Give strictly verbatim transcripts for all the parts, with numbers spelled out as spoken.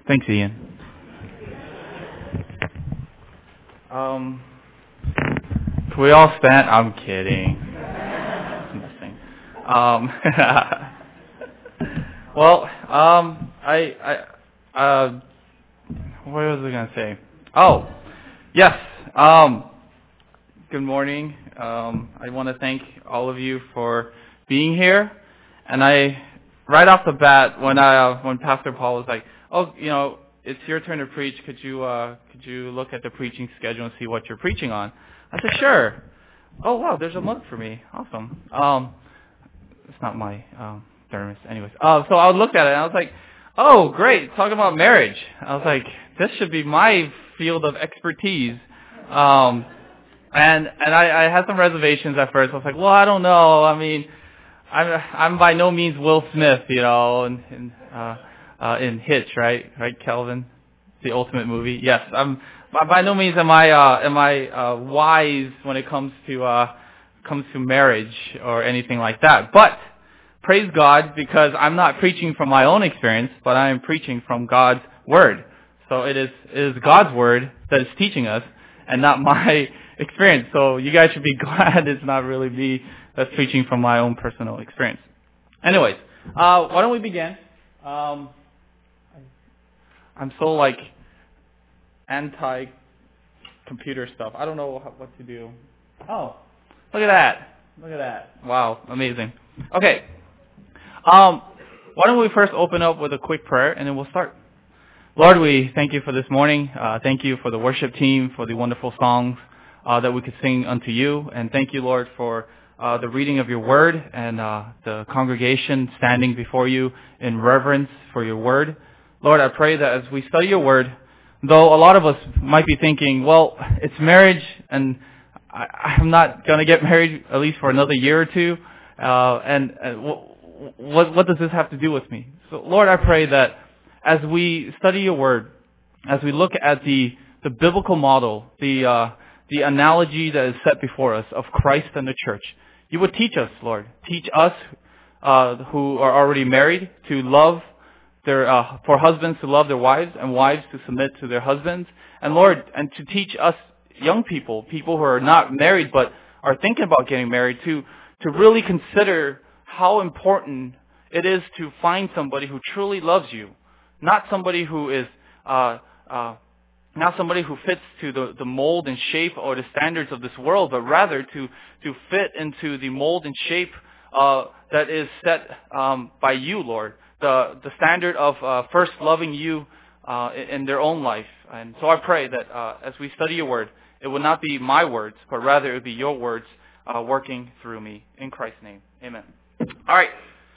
Thanks, Ian. Um, can we all stand? I'm kidding. Um, well, um, I, I, uh, what was I going to say? Oh, yes. Um, good morning. Um, I want to thank all of you for being here. And I, right off the bat, when I, uh, when Pastor Paul was like, "Oh, you know, it's your turn to preach. Could you, uh, could you look at the preaching schedule and see what you're preaching on?" I said, "Sure." Oh wow, there's a mug for me. Awesome. Um, it's not my um, thermos, anyways. Uh, so I looked at it and I was like, "Oh, great, talking about marriage." I was like, "This should be my field of expertise." Um, and and I, I had some reservations at first. I was like, "Well, I don't know. I mean, I'm I'm by no means Will Smith, you know, in in, uh, uh, in Hitch, right? Right, Kelvin, the ultimate movie. Yes, I'm. By no means am I uh, am I uh, wise when it comes to uh, comes to marriage or anything like that. But praise God, because I'm not preaching from my own experience, but I am preaching from God's word. So it is it is God's word that is teaching us, and not my experience. So you guys should be glad it's not really me that's preaching from my own personal experience. Anyways, uh, why don't we begin? Um, I'm so like anti-computer stuff. I don't know what to do. Oh, look at that. Look at that. Wow, amazing. Okay. Um, why don't we first open up with a quick prayer, and then we'll start. Lord, we thank you for this morning. Uh, thank you for the worship team, for the wonderful songs uh, that we could sing unto you. And thank you, Lord, for uh, the reading of your word and uh, the congregation standing before you in reverence for your word. Lord, I pray that as we study your word, though a lot of us might be thinking, well, it's marriage, and I, I'm not going to get married at least for another year or two, uh, and, and w- what, what does this have to do with me? So, Lord, I pray that as we study your word, as we look at the, the biblical model, the, uh, the analogy that is set before us of Christ and the church, you would teach us, Lord. Teach us uh, who are already married to love Their, uh, for husbands to love their wives and wives to submit to their husbands. And Lord, and to teach us young people, people who are not married but are thinking about getting married, to, to really consider how important it is to find somebody who truly loves you. Not somebody who is, uh, uh, not somebody who fits to the, the mold and shape or the standards of this world, but rather to, to fit into the mold and shape, uh, that is set, um, by you, Lord. The, the standard of uh, first loving you uh, in their own life. And so I pray that uh, as we study your word, it will not be my words, but rather it will be your words uh, working through me. In Christ's name, amen. All right.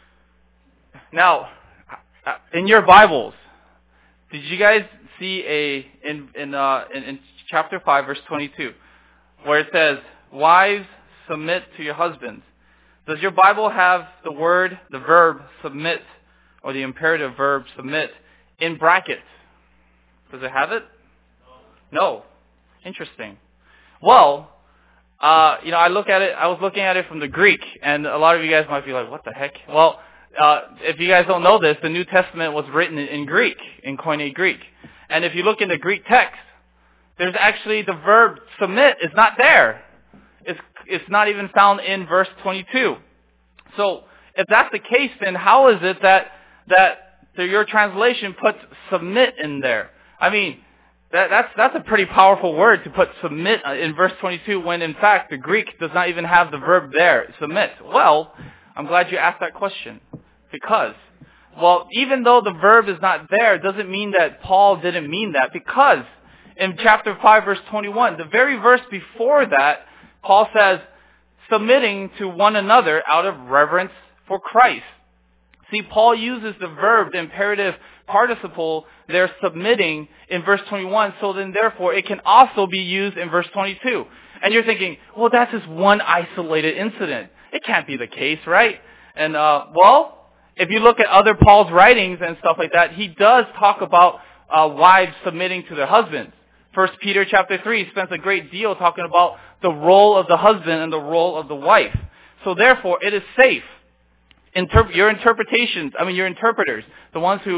Now, in your Bibles, did you guys see a in in, uh, in in chapter five, verse twenty-two, where it says, "Wives, submit to your husbands"? Does your Bible have the word, the verb, submit, or the imperative verb submit in brackets? Does it have it? No. Interesting. Well, uh, you know, I look at it, I was looking at it from the Greek, and a lot of you guys might be like, what the heck? Well, uh, if you guys don't know this, the New Testament was written in Greek, in Koine Greek. And if you look in the Greek text, there's actually the verb submit is not there. It's, it's not even found in verse twenty-two. So, if that's the case, then how is it that that your translation puts submit in there? I mean, that, that's that's a pretty powerful word to put submit in verse twenty-two when in fact the Greek does not even have the verb there, submit. Well, I'm glad you asked that question, because, well, even though the verb is not there, it doesn't mean that Paul didn't mean that, because in chapter five, verse twenty-one, the very verse before that, Paul says, submitting to one another out of reverence for Christ. See, Paul uses the verb, the imperative participle, they're submitting in verse twenty-one, so then therefore it can also be used in verse twenty-two. And you're thinking, well, that's just one isolated incident. It can't be the case, right? And, uh, well, if you look at other Paul's writings and stuff like that, he does talk about uh, wives submitting to their husbands. First Peter chapter three spends a great deal talking about the role of the husband and the role of the wife. So therefore, it is safe. Interp- your interpretations, I mean your interpreters, the ones who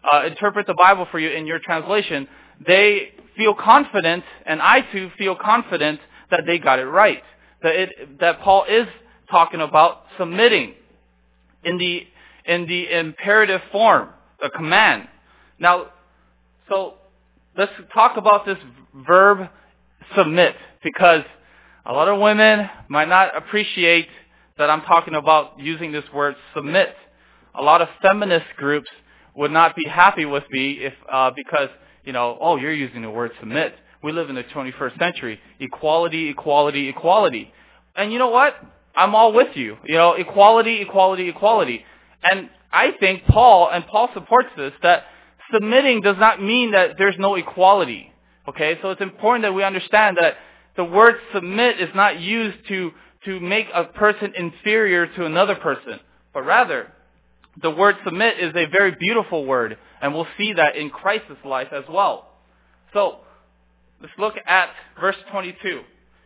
uh, interpret the Bible for you in your translation, they feel confident, and I too feel confident that they got it right. That it, that Paul is talking about submitting in the in the imperative form, the command. Now, so let's talk about this verb submit, because a lot of women might not appreciate that I'm talking about using this word submit. A lot of feminist groups would not be happy with me if uh, because, you know, oh, you're using the word submit. We live in the twenty-first century. Equality, equality, equality. And you know what? I'm all with you. You know, equality, equality, equality. And I think Paul, and Paul supports this, that submitting does not mean that there's no equality. Okay? So it's important that we understand that the word submit is not used to, to make a person inferior to another person, but rather, the word submit is a very beautiful word, and we'll see that in Christ's life as well. So, let's look at verse twenty-two.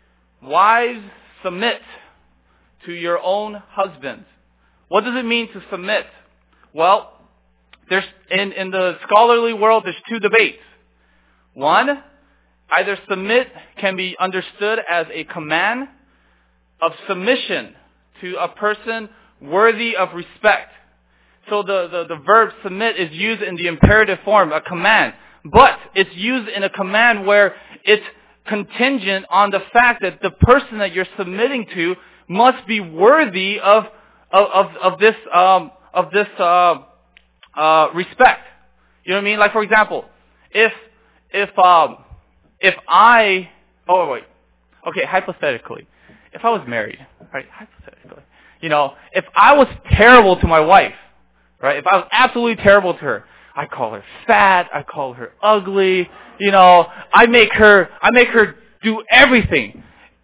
Wives, submit to your own husbands. What does it mean to submit? Well, there's in, in the scholarly world, there's two debates. One, either submit can be understood as a command of submission to a person worthy of respect. So the, the, the verb submit is used in the imperative form, a command. But it's used in a command where it's contingent on the fact that the person that you're submitting to must be worthy of of, of, of this um, of this uh, uh, respect. You know what I mean? Like, for example, if if um, if I oh wait okay hypothetically, if I was married, right? Hypothetically, you know, if I was terrible to my wife. Right? If I was absolutely terrible to her, I call her fat, I call her ugly, you know, I make her, I make her do everything.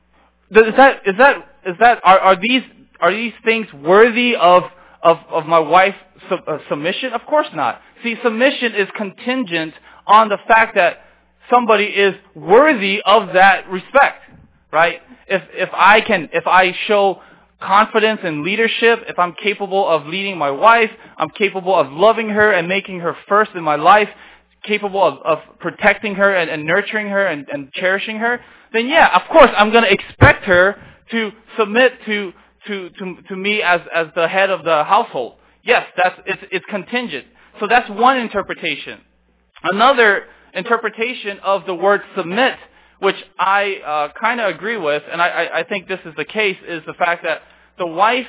Is that, is that, is that, are, are these, are these things worthy of, of, of my wife's sub, uh, submission? Of course not. See, submission is contingent on the fact that somebody is worthy of that respect, right? If, if I can, if I show confidence and leadership, if I'm capable of leading my wife, I'm capable of loving her and making her first in my life, capable of, of protecting her and, and nurturing her and, and cherishing her, then yeah, of course I'm going to expect her to submit to, to, to, to me as, as the head of the household. Yes, that's, it's, it's contingent. So that's one interpretation. Another interpretation of the word submit, which I uh, kind of agree with, and I, I, I think this is the case, is the fact that the wife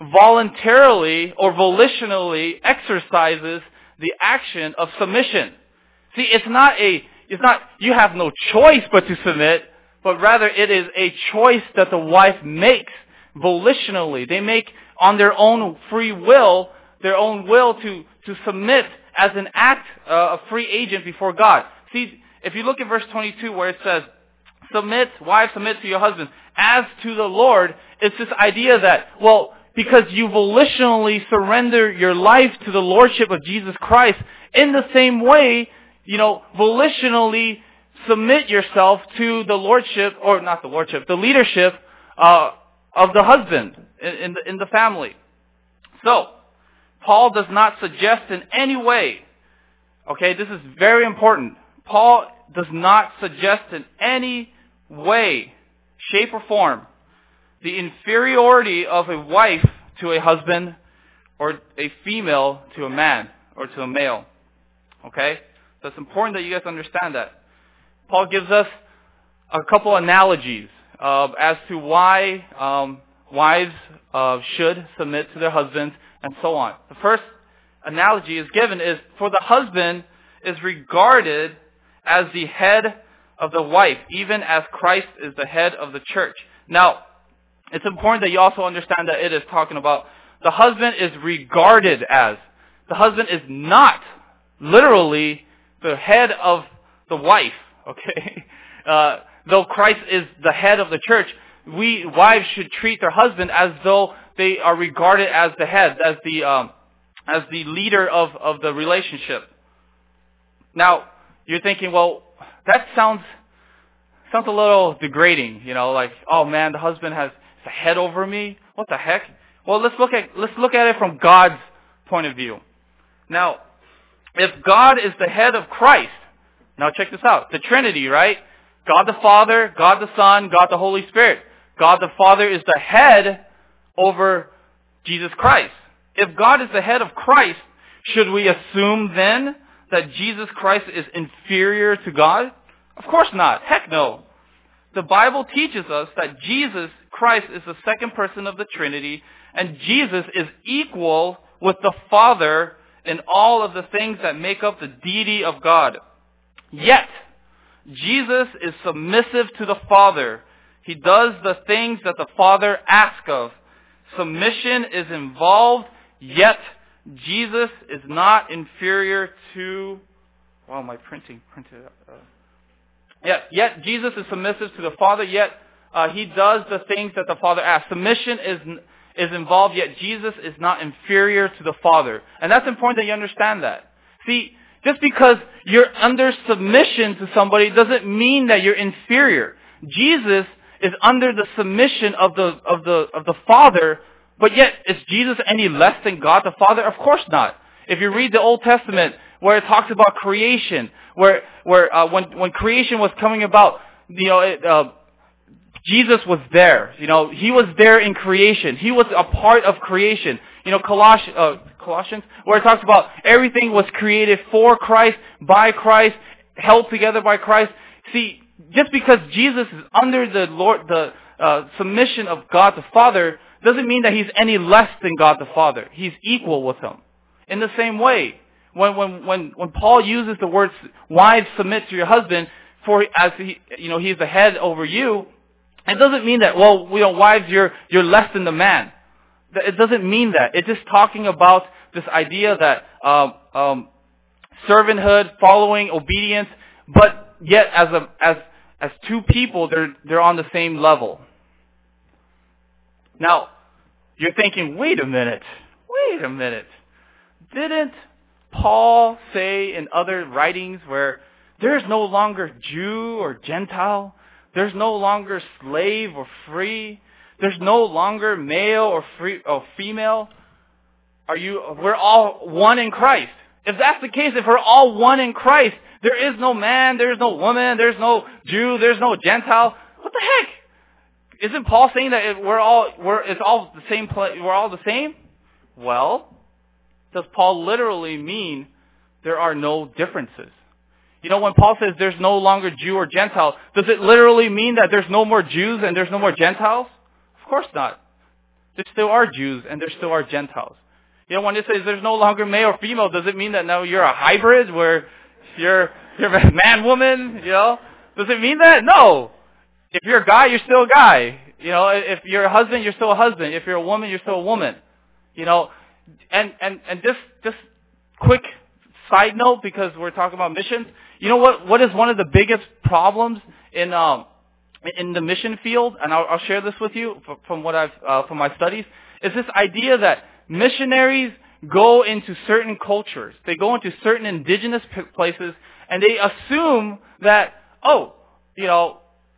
voluntarily or volitionally exercises the action of submission. See, it's not a, it's not, you have no choice but to submit, but rather it is a choice that the wife makes volitionally. They make on their own free will, their own will to, to submit as an act, uh, a free agent before God. See, if you look at verse twenty-two where it says, submit, wives submit to your husbands as to the Lord, it's this idea that, well, because you volitionally surrender your life to the Lordship of Jesus Christ, in the same way, you know, volitionally submit yourself to the Lordship, or not the Lordship, the leadership uh, of the husband in, in, the, in the family. So, Paul does not suggest in any way, okay, this is very important, Paul does not suggest in any way, shape, or form the inferiority of a wife to a husband or a female to a man or to a male. Okay? So it's important that you guys understand that. Paul gives us a couple analogies uh, as to why um, wives uh, should submit to their husbands and so on. The first analogy is given is for the husband is regarded as the head of the wife, even as Christ is the head of the church. Now, it's important that you also understand that it is talking about the husband is regarded as. The husband is not literally the head of the wife, okay? Uh, though Christ is the head of the church, we wives should treat their husband as though they are regarded as the head, as the um, as the leader of, of the relationship. Now, you're thinking, well, that sounds sounds a little degrading, you know, like, oh man, the husband has a head over me. What the heck? Well, let's look at let's look at it from God's point of view. Now, if God is the head of Christ, now check this out, the Trinity, right? God the Father, God the Son, God the Holy Spirit. God the Father is the head over Jesus Christ. If God is the head of Christ, should we assume then that Jesus Christ is inferior to God? Of course not. Heck no. The Bible teaches us that Jesus Christ is the second person of the Trinity, and Jesus is equal with the Father in all of the things that make up the deity of God. Yet, Jesus is submissive to the Father. He does the things that the Father asks of. Submission is involved, yet Jesus is not inferior to... Wow, my printing printed out. Uh, yet, yet Jesus is submissive to the Father, yet uh, He does the things that the Father asks. Submission is is involved, yet Jesus is not inferior to the Father. And that's important that you understand that. See, just because you're under submission to somebody doesn't mean that you're inferior. Jesus is under the submission of the of the of the Father, but yet is Jesus any less than God the Father? Of course not. If you read the Old Testament, where it talks about creation, where where uh, when when creation was coming about, you know, it, uh, Jesus was there. You know, He was there in creation. He was a part of creation. You know, Coloss- uh, Colossians, where it talks about everything was created for Christ, by Christ, held together by Christ. See, just because Jesus is under the Lord, the uh, submission of God the Father, doesn't mean that He's any less than God the Father. He's equal with Him. In the same way, when when when when Paul uses the words "wives submit to your husband," for as he, you know, He's the head over you, it doesn't mean that, well, you know, wives, you're you're less than the man. It doesn't mean that. It's just talking about this idea that um, um, servanthood, following, obedience, but yet as a as as two people, they're they're on the same level. Now, you're thinking, wait a minute, wait a minute. Didn't Paul say in other writings where there's no longer Jew or Gentile, there's no longer slave or free, there's no longer male or free or female? Are you? We're all one in Christ. If that's the case, if we're all one in Christ, there is no man, there's no woman, there's no Jew, there's no Gentile. What the heck? Isn't Paul saying that it, we're all we're it's all the same? We're all the same? Well, does Paul literally mean there are no differences? You know, when Paul says there's no longer Jew or Gentile, does it literally mean that there's no more Jews and there's no more Gentiles? Of course not. There still are Jews and there still are Gentiles. You know, when it says there's no longer male or female, does it mean that now you're a hybrid where you're you're a man, woman? You know, does it mean that? No. If you're a guy, you're still a guy. You know, if you're a husband, you're still a husband. If you're a woman, you're still a woman. You know, and and and just just quick side note, because we're talking about missions. You know what? What is one of the biggest problems in um in the mission field? And I'll, I'll share this with you from what I've uh, from my studies. Is this idea that missionaries go into certain cultures, they go into certain indigenous p- places, and they assume that, oh, you know,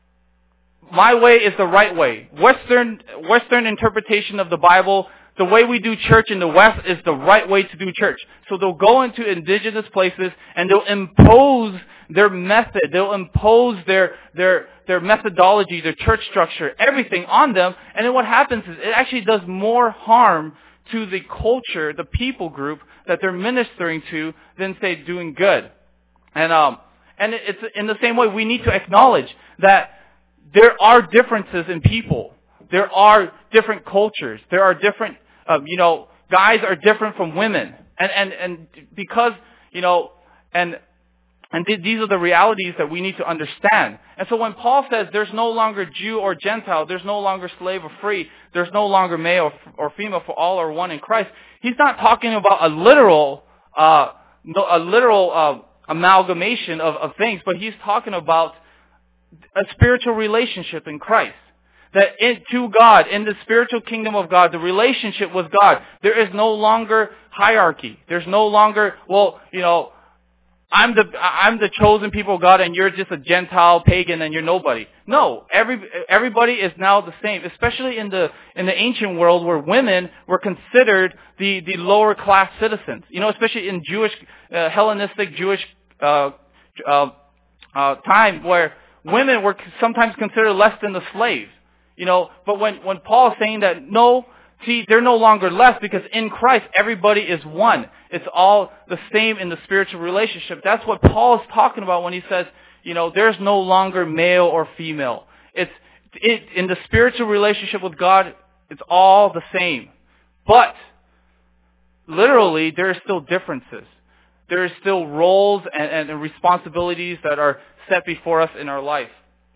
my way is the right way. Western Western interpretation of the Bible, the way we do church in the West is the right way to do church. So they'll go into indigenous places and they'll impose their method, they'll impose their their their methodology, their church structure, everything on them. And then what happens is it actually does more harm to the culture, the people group that they're ministering to, than say doing good. And um and it's in the same way we need to acknowledge that there are differences in people. There are different cultures. There are different, uh, you know, guys are different from women. And, and, and because, you know, and, and th- these are the realities that we need to understand. And so when Paul says there's no longer Jew or Gentile, there's no longer slave or free, there's no longer male or female, for all are one in Christ, he's not talking about a literal, uh, no, a literal, uh, amalgamation of, of things, but he's talking about a spiritual relationship in Christ. That in, to God, in the spiritual kingdom of God, the relationship with God, there is no longer hierarchy. There's no longer, well, you know, I'm the I'm the chosen people of God, and you're just a Gentile pagan, and you're nobody. No, every everybody is now the same. Especially in the in the ancient world, where women were considered the the lower class citizens. You know, especially in Jewish uh, Hellenistic Jewish uh, uh, uh, time, where women were sometimes considered less than the slaves. You know, but when when Paul is saying that no. See, they're no longer less, because in Christ, everybody is one. It's all the same in the spiritual relationship. That's what Paul is talking about when he says, you know, there's no longer male or female. It's it, in the spiritual relationship with God, it's all the same. But literally, there are still differences. There are still roles and, and responsibilities that are set before us in our life.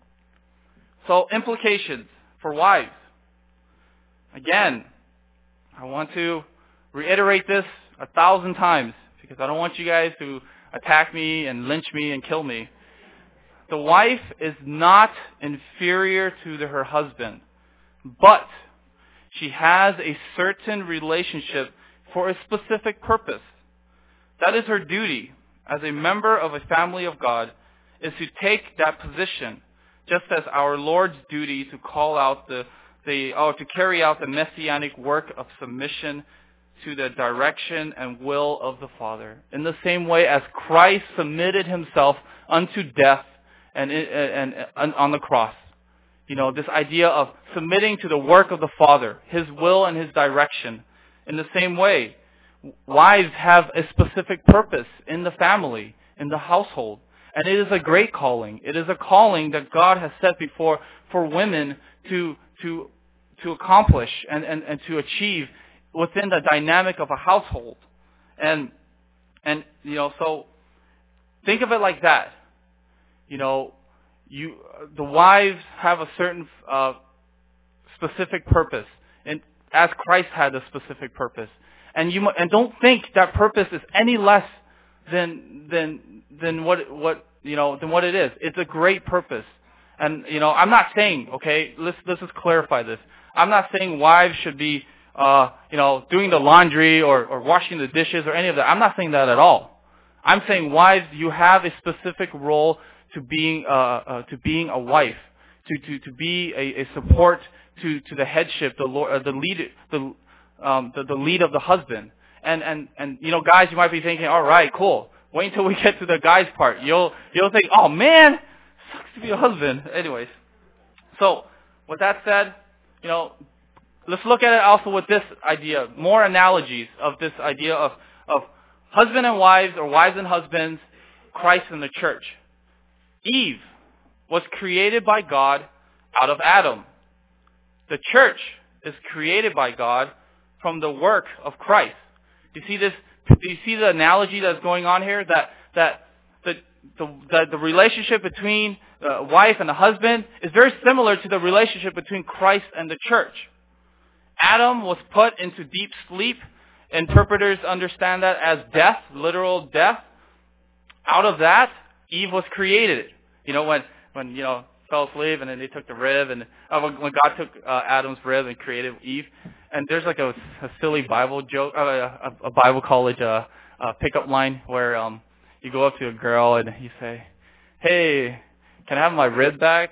So implications for wives. Again, I want to reiterate this a thousand times, because I don't want you guys to attack me and lynch me and kill me. The wife is not inferior to the, her husband, but she has a certain relationship for a specific purpose. That is her duty as a member of a family of God, is to take that position, just as our Lord's duty to call out the The, or to carry out the messianic work of submission to the direction and will of the Father. In the same way as Christ submitted himself unto death and, and, and on the cross. You know, this idea of submitting to the work of the Father, his will and his direction. In the same way, wives have a specific purpose in the family, in the household. And it is a great calling. It is a calling that God has set before for women to to to accomplish and, and, and to achieve within the dynamic of a household. And and you know, so think of it like that. You know, you the wives have a certain uh, specific purpose, and as Christ had a specific purpose. And you and don't think that purpose is any less than than than what what you know than what it is. It's a great purpose. And, you know, I'm not saying, okay, let's, let's just clarify this. I'm not saying wives should be, uh, you know, doing the laundry or, or washing the dishes or any of that. I'm not saying that at all. I'm saying wives, you have a specific role to being, uh, uh to being a wife, to, to, to be a, a support to, to the headship, the Lord, uh, the lead, the, um, the, the lead of the husband. And, and, and, you know, guys, you might be thinking, all right, cool. Wait until we get to the guys part. You'll, you'll think, oh man, sucks to be a husband. Anyways, so with that said, you know, let's look at it also with this idea, more analogies of this idea of, of husband and wives, or wives and husbands, Christ and the church. Eve was created by God out of Adam. The church is created by God from the work of Christ. Do you see this? Do you see the analogy that's going on here? That that the the the, the relationship between the wife and the husband is very similar to the relationship between Christ and the church. Adam was put into deep sleep. Interpreters understand that as death, literal death. Out of that, Eve was created. You know, when when you know fell asleep and then they took the rib, and uh, when God took uh, Adam's rib and created Eve. And there's like a, a silly Bible joke, uh, a, a Bible college uh, uh, pickup line where um, you go up to a girl and you say, "Hey, can I have my rib back?"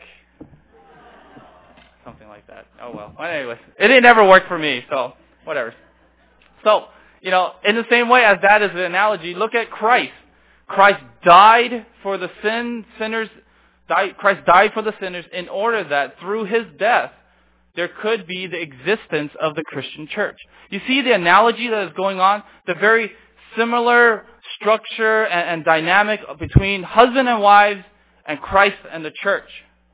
Something like that. Oh well. Well, anyways, it didn't never work for me, so whatever. So, you know, in the same way as that is an analogy, look at Christ. Christ died for the sin sinners. Died, Christ died for the sinners in order that through his death, there could be the existence of the Christian church. You see the analogy that is going on? The very similar structure and, and dynamic between husband and wives and Christ and the church.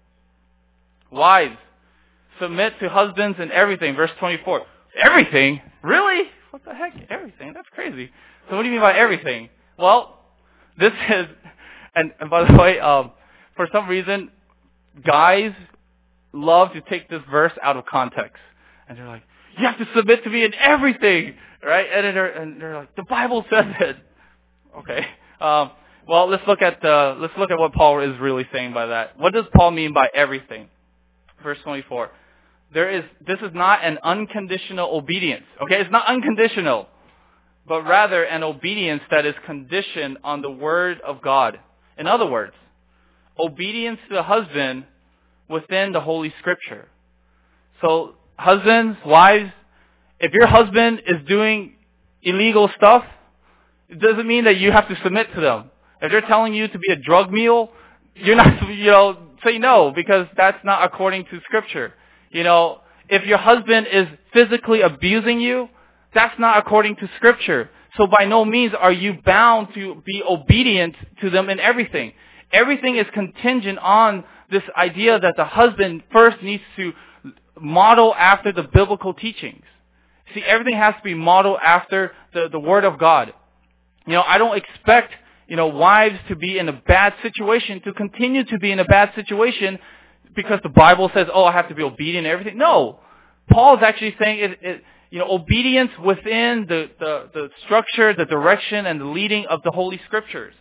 Wives, submit to husbands in everything. Verse twenty-four. Everything? Really? What the heck? Everything? That's crazy. So what do you mean by everything? Well, this is, and, and by the way, um, for some reason, guys love to take this verse out of context. And they're like, you have to submit to me in everything, right? And they're, and they're like, the Bible says it. Okay. Um, well, let's look at the, let's look at what Paul is really saying by that. What does Paul mean by everything? Verse twenty-four. There is, this is not an unconditional obedience. Okay? It's not unconditional. but rather an obedience that is conditioned on the word of God. In other words, obedience to the husband within the Holy Scripture. So husbands, wives, if your husband is doing illegal stuff, it doesn't mean that you have to submit to them. If they're telling you to be a drug mule, you're not, you know, say no, because that's not according to Scripture. You know, if your husband is physically abusing you, that's not according to Scripture. So by no means are you bound to be obedient to them in everything. Everything is contingent on this idea that the husband first needs to model after the biblical teachings. See, everything has to be modeled after the, the Word of God. You know, I don't expect, you know, wives to be in a bad situation, to continue to be in a bad situation because the Bible says, oh, I have to be obedient and everything. No. Paul is actually saying, it, it, you know, obedience within the, the, the structure, the direction, and the leading of the Holy Scriptures.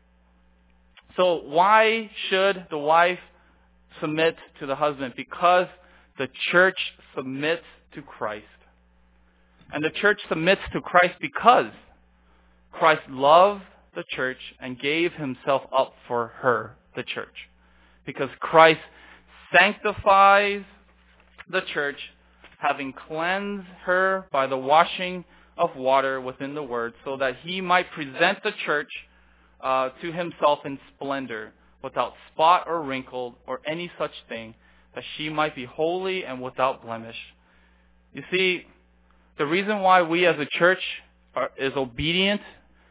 So why should the wife submit to the husband? Because the church submits to Christ. And the church submits to Christ because Christ loved the church and gave himself up for her, the church. Because Christ sanctifies the church, having cleansed her by the washing of water within the word, so that he might present the church uh, to himself in splendor, without spot or wrinkle or any such thing, that she might be holy and without blemish. You see, the reason why we as a church are, is obedient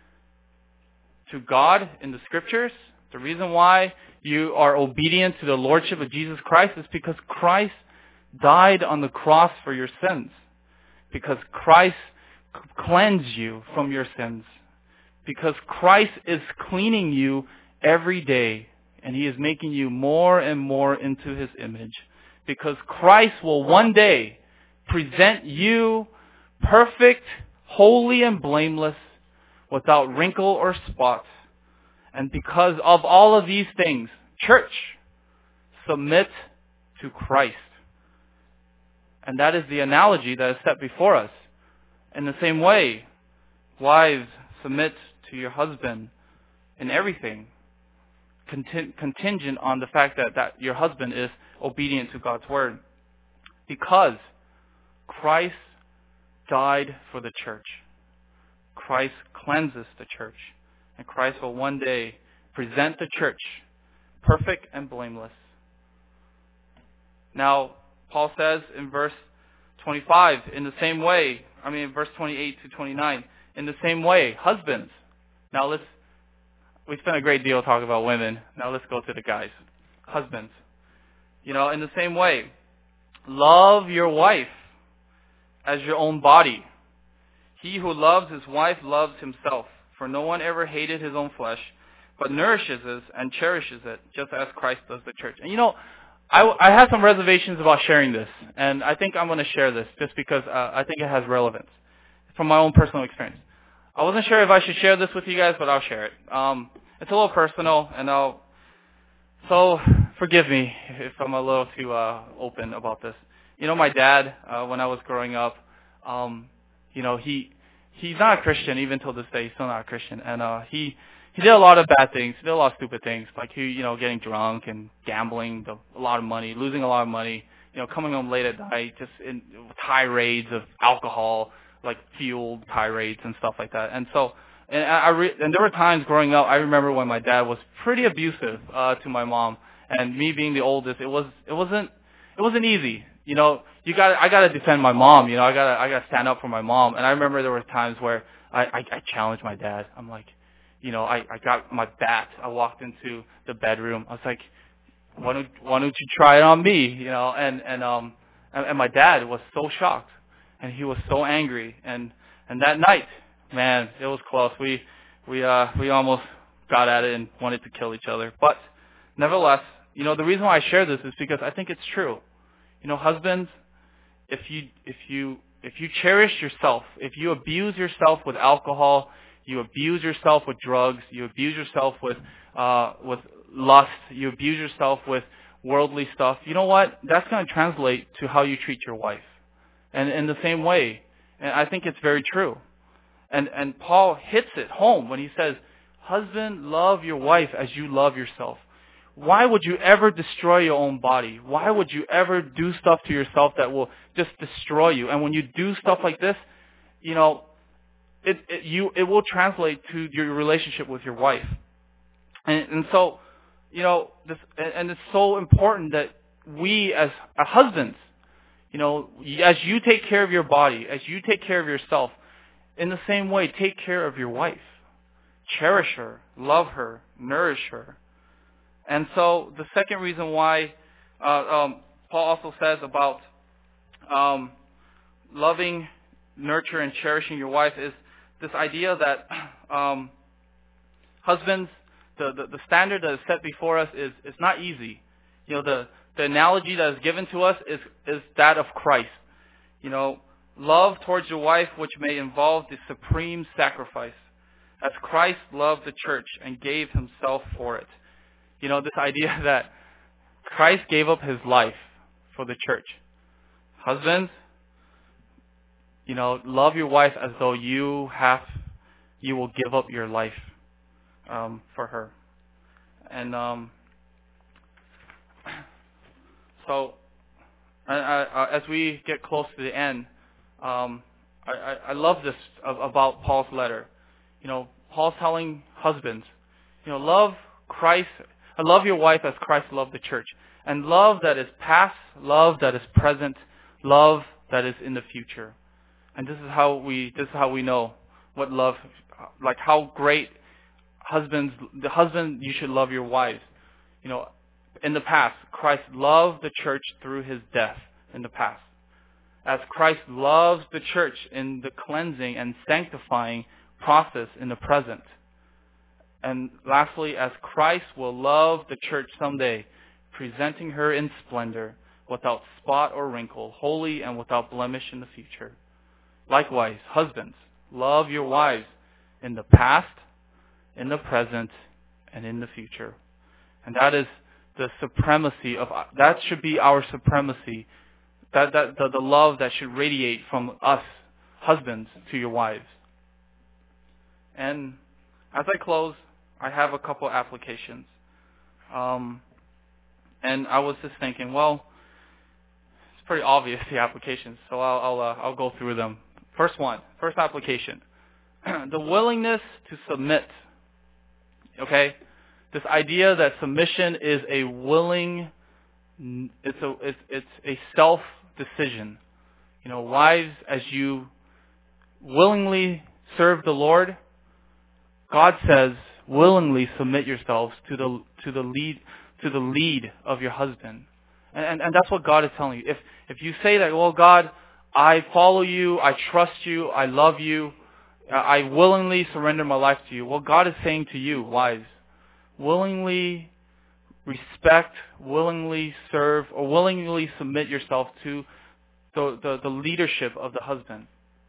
to God in the Scriptures, the reason why you are obedient to the Lordship of Jesus Christ is because Christ died on the cross for your sins. Because Christ cleansed you from your sins. Because Christ is cleaning you every day. And he is making you more and more into his image. Because Christ will one day present you perfect, holy, and blameless, without wrinkle or spot. And because of all of these things, church, submit to Christ. And that is the analogy that is set before us. In the same way, wives, submit to your husband in everything, contingent on the fact that, that your husband is obedient to God's word. Because Christ died for the church. Christ cleanses the church. And Christ will one day present the church perfect and blameless. Now, Paul says in verse twenty-five, in the same way, I mean verse twenty-eight to twenty-nine, in the same way, husbands. Now let's, we spent a great deal talking about women. Now let's go to the guys. Husbands. You know, in the same way, love your wife as your own body. He who loves his wife loves himself. For no one ever hated his own flesh, but nourishes it and cherishes it, just as Christ does the church. And you know, I, I have some reservations about sharing this, and I think I'm going to share this just because uh, I think it has relevance from my own personal experience. I wasn't sure if I should share this with you guys, but I'll share it. Um, it's a little personal, and I'll so forgive me if I'm a little too uh, open about this. You know, my dad, uh, when I was growing up, um, you know, he he's not a Christian even till this day. He's still not a Christian, and uh, he. He did a lot of bad things. He did a lot of stupid things, like he, you know, getting drunk and gambling the, a lot of money, losing a lot of money, you know, coming home late at night, just in tirades of alcohol, like fueled tirades and stuff like that. And so, and I re- and there were times growing up, I remember when my dad was pretty abusive uh, to my mom, and me being the oldest, it was it wasn't it wasn't easy. You know, you got I got to defend my mom. You know, I got I got to stand up for my mom. And I remember there were times where I, I, I challenged my dad. I'm like. You know, I, I got my bat. I walked into the bedroom. I was like, why don't, why don't you try it on me? You know, and, and, um, and, and my dad was so shocked and he was so angry. And, and that night, man, it was close. We, we, uh, we almost got at it and wanted to kill each other. But nevertheless, you know, the reason why I share this is because I think it's true. You know, husbands, if you, if you, if you cherish yourself, if you abuse yourself with alcohol, you abuse yourself with drugs. You abuse yourself with uh, with lust. You abuse yourself with worldly stuff. You know what? That's going to translate to how you treat your wife. And in the same way, and I think it's very true. And, and Paul hits it home when he says, husband, love your wife as you love yourself. Why would you ever destroy your own body? Why would you ever do stuff to yourself that will just destroy you? And when you do stuff like this, you know, it, it, you, it will translate to your relationship with your wife. And, and so, you know, this, and it's so important that we as husbands, you know, as you take care of your body, as you take care of yourself, in the same way, take care of your wife. Cherish her, love her, nourish her. And so the second reason why uh, um, Paul also says about um, loving, nurture, and cherishing your wife is this idea that um, husbands, the, the, the standard that is set before us is, is not easy. You know, the, the analogy that is given to us is, is that of Christ. You know, love towards your wife, which may involve the supreme sacrifice, as Christ loved the church and gave himself for it. You know, this idea that Christ gave up his life for the church. Husbands, you know, love your wife as though you have, you will give up your life um, for her. And um, so, I, I, as we get close to the end, um, I, I, I love this about Paul's letter. You know, Paul's telling husbands, you know, love Christ. Love your wife as Christ loved the church. And love that is past, love that is present, love that is in the future. And this is how we, this is how we know what love, like how great husbands, the husband, you should love your wives. You know, in the past, Christ loved the church through his death in the past. As Christ loves the church in the cleansing and sanctifying process in the present. And lastly, as Christ will love the church someday, presenting her in splendor, without spot or wrinkle, holy and without blemish in the future. Likewise, husbands, love your wives in the past, in the present, and in the future. And that is the supremacy of, that should be our supremacy, that, that the, the love that should radiate from us, husbands, to your wives. And as I close, I have a couple applications. Um, and I was just thinking, well, it's pretty obvious, the applications, so I'll, I'll, uh, I'll go through them. First one, first application. The willingness to submit. Okay? This idea that submission is a willing, it's a, it's, it's a self-decision. You know, wives, as you willingly serve the Lord, God says, willingly submit yourselves to the to the lead to the lead of your husband, and, and and that's what God is telling you. If if you say that, well, God, I follow you, I trust you, I love you, I willingly surrender my life to you. Well, God is saying to you, wives, willingly respect, willingly serve, or willingly submit yourself to the the, the leadership of the husband.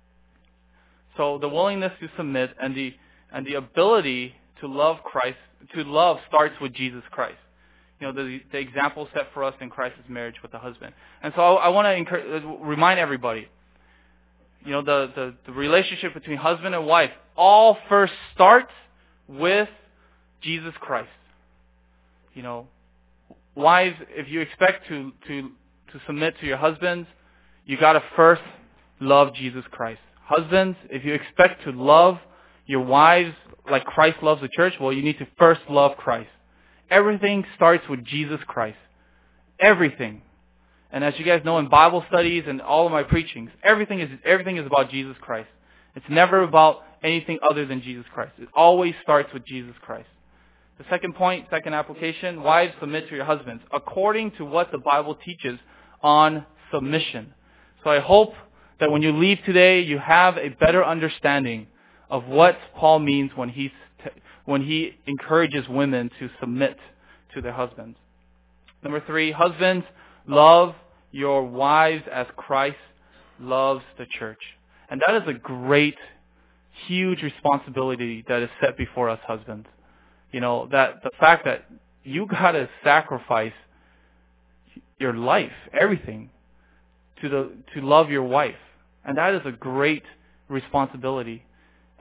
So the willingness to submit and the and the ability to love Christ, to love starts with Jesus Christ. You know, the, the example set for us in Christ's marriage with the husband. And so I, I want to encourage, remind everybody, you know, the, the, the relationship between husband and wife all first starts with Jesus Christ. You know, wives, if you expect to, to, to submit to your husbands, you got to first love Jesus Christ. Husbands, if you expect to love your wives like Christ loves the church, well, you need to first love Christ. Everything starts with Jesus Christ. Everything. And as you guys know in Bible studies and all of my preachings, everything is everything is about Jesus Christ. It's never about anything other than Jesus Christ. It always starts with Jesus Christ. The second point, second application, wives, submit to your husbands according to what the Bible teaches on submission. So I hope that when you leave today, you have a better understanding of what Paul means when he when he encourages women to submit to their husbands. Number three, husbands, love your wives as Christ loves the church. And that is a great, huge responsibility that is set before us husbands. You know, that the fact that you got to sacrifice your life, everything, to the to love your wife. And that is a great responsibility.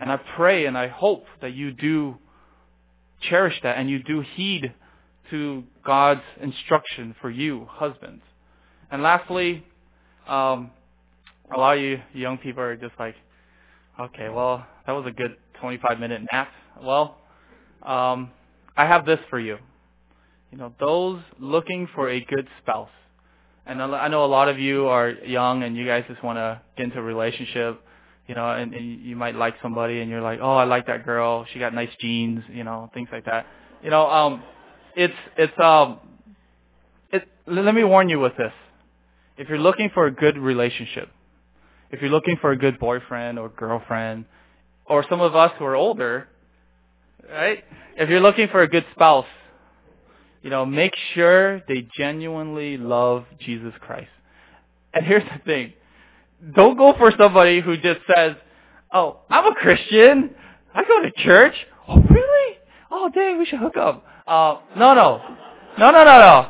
And I pray and I hope that you do cherish that and you do heed to God's instruction for you, husbands. And lastly, um, a lot of you young people are just like, okay, well, that was a good twenty-five minute nap. Well, um, I have this for you. You know, those looking for a good spouse. And I know a lot of you are young and you guys just want to get into a relationship, you know, and, and you might like somebody and you're like, oh, I like that girl. She got nice jeans, you know, things like that. You know, um, it's, it's, um, it, let me warn you with this. If you're looking for a good relationship, if you're looking for a good boyfriend or girlfriend, or some of us who are older, right? If you're looking for a good spouse, you know, make sure they genuinely love Jesus Christ. And here's the thing. Don't go for somebody who just says, oh, I'm a Christian. I go to church. Oh, really? Oh, dang, we should hook up. Uh, no, no. No, no, no, no.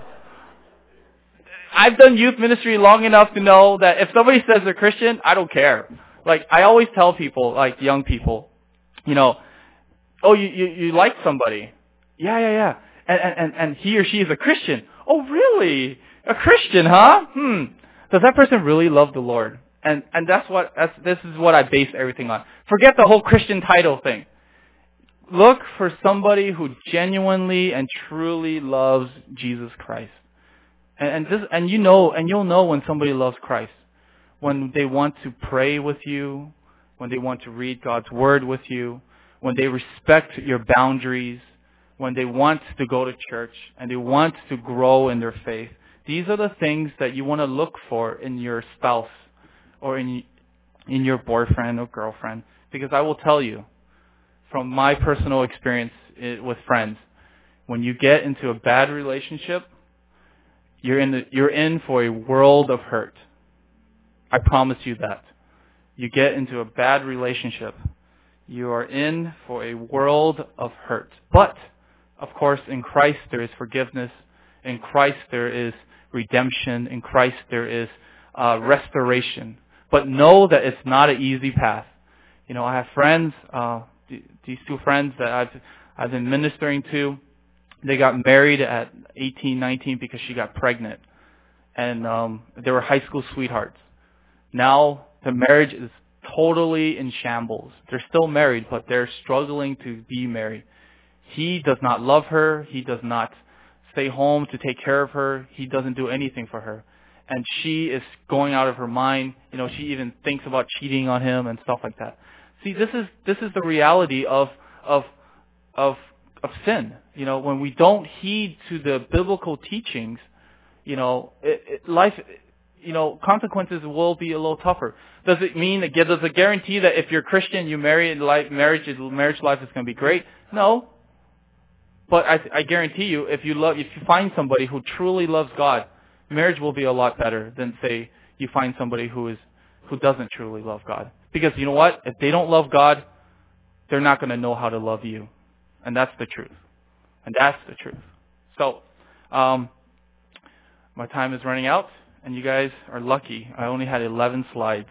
I've done youth ministry long enough to know that if somebody says they're Christian, I don't care. Like, I always tell people, like young people, you know, oh, you, you, you like somebody. Yeah, yeah, yeah. And, and, and he or she is a Christian. Oh, really? A Christian, huh? Hmm. Does that person really love the Lord? And, and that's what, that's, this is what I base everything on. Forget the whole Christian title thing. Look for somebody who genuinely and truly loves Jesus Christ. And, and this, and you know, and you'll know when somebody loves Christ. When they want to pray with you, when they want to read God's Word with you, when they respect your boundaries, when they want to go to church and they want to grow in their faith. These are the things that you want to look for in your spouse or in in your boyfriend or girlfriend. Because I will tell you, from my personal experience with friends, when you get into a bad relationship, you're in the, you're in for a world of hurt. I promise you that. You get into a bad relationship, you are in for a world of hurt. But of course, in Christ there is forgiveness. In Christ there is redemption. In Christ there is uh, restoration. But know that it's not an easy path. You know, I have friends, uh, th- these two friends that I've I've been ministering to. They got married at eighteen, nineteen because she got pregnant, and um, they were high school sweethearts. Now the marriage is totally in shambles. They're still married, but they're struggling to be married. He does not love her. He does not stay home to take care of her. He doesn't do anything for her. And she is going out of her mind. You know, she even thinks about cheating on him and stuff like that. See, this is this is the reality of of of of sin. You know, when we don't heed to the biblical teachings, you know, it, it, life, you know, consequences will be a little tougher. Does it mean that does it guarantee that if you're Christian, you marry life, marriage marriage life is going to be great? No. But I, I guarantee you, if you love, if you find somebody who truly loves God, marriage will be a lot better than, say, you find somebody who is who doesn't truly love God. Because you know what? If they don't love God, they're not going to know how to love you, and that's the truth. And that's the truth. So, um, my time is running out, and you guys are lucky. I only had eleven slides.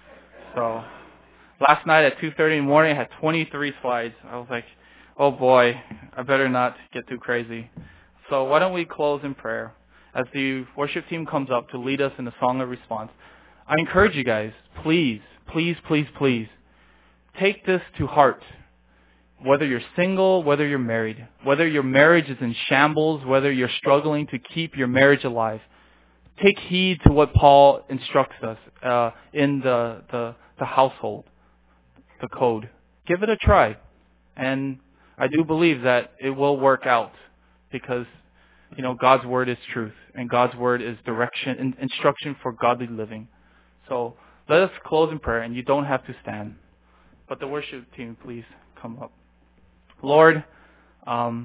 So, last night at two thirty in the morning, I had twenty-three slides. I was like, oh boy, I better not get too crazy. So why don't we close in prayer as the worship team comes up to lead us in the song of response. I encourage you guys, please, please, please, please, take this to heart. Whether you're single, whether you're married, whether your marriage is in shambles, whether you're struggling to keep your marriage alive, take heed to what Paul instructs us uh, in the, the, the household, the code. Give it a try. And I do believe that it will work out because, you know, God's word is truth and God's word is direction and instruction for godly living. So let us close in prayer, and you don't have to stand. But the worship team, please come up. Lord, um,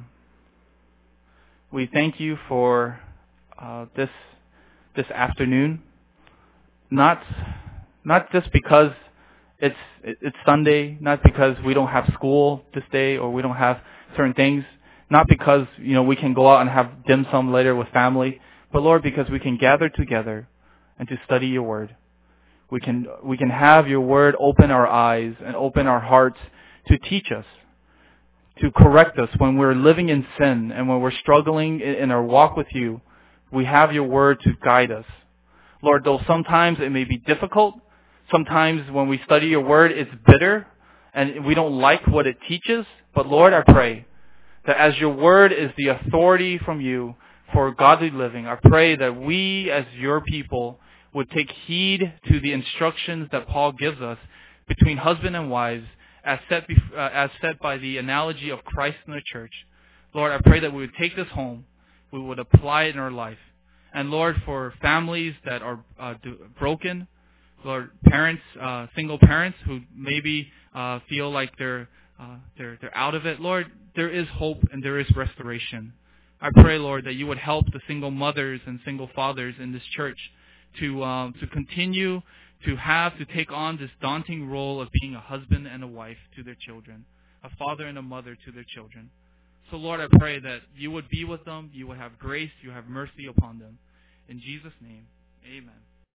we thank you for uh, this this afternoon. Not not just because it's it's Sunday, not because we don't have school this day or we don't have certain things, not because you know we can go out and have dim sum later with family, but Lord, because we can gather together and to study your word. We can we can have your word open our eyes and open our hearts to teach us, to correct us when we're living in sin and when we're struggling in our walk with you. We have your word to guide us. Lord, though sometimes it may be difficult, sometimes when we study your word, it's bitter and we don't like what it teaches. But Lord, I pray that as your word is the authority from you for godly living, I pray that we as your people would take heed to the instructions that Paul gives us between husband and wives as set, bef- uh, as set by the analogy of Christ and the church. Lord, I pray that we would take this home, we would apply it in our life. And Lord, for families that are uh, do, broken, Lord, parents, uh, single parents who maybe uh, feel like they're uh, they're they're out of it, Lord, there is hope and there is restoration. I pray, Lord, that you would help the single mothers and single fathers in this church to um, to continue to have to take on this daunting role of being a husband and a wife to their children, a father and a mother to their children. So, Lord, I pray that you would be with them, you would have grace, you have mercy upon them. In Jesus' name, amen.